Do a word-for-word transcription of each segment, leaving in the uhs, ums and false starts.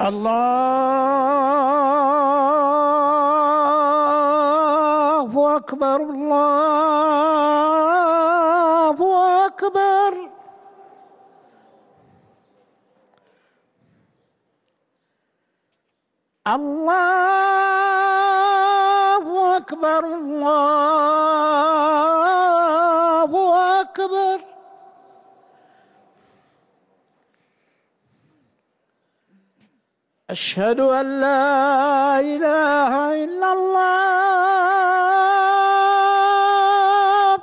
الله أكبر، الله أكبر. الله أكبر، الله أكبر. أشهد أن لا إله إلا الله.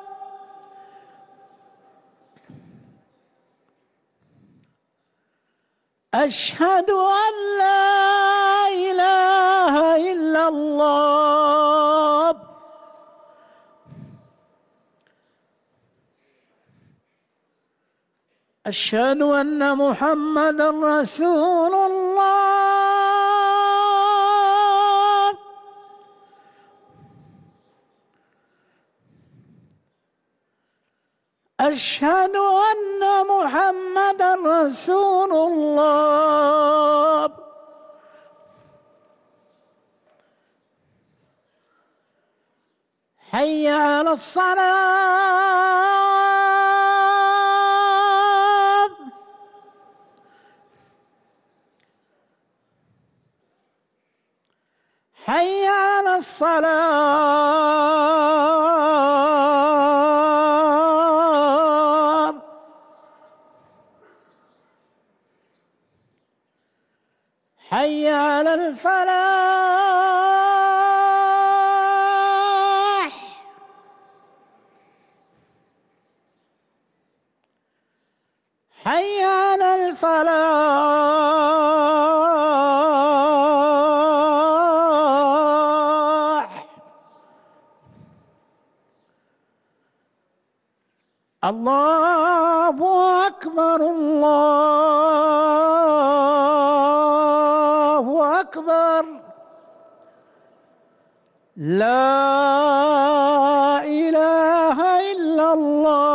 أشهد أن لا إله إلا الله. أشهد أن محمدًا رسول الله. أشهد أن محمدًا رسول الله. حي على الصلاة. حي على الصلاة. حي على الفلاح. حي على الفلاح. الله أكبر، الله أكبر. لا إله إلا الله.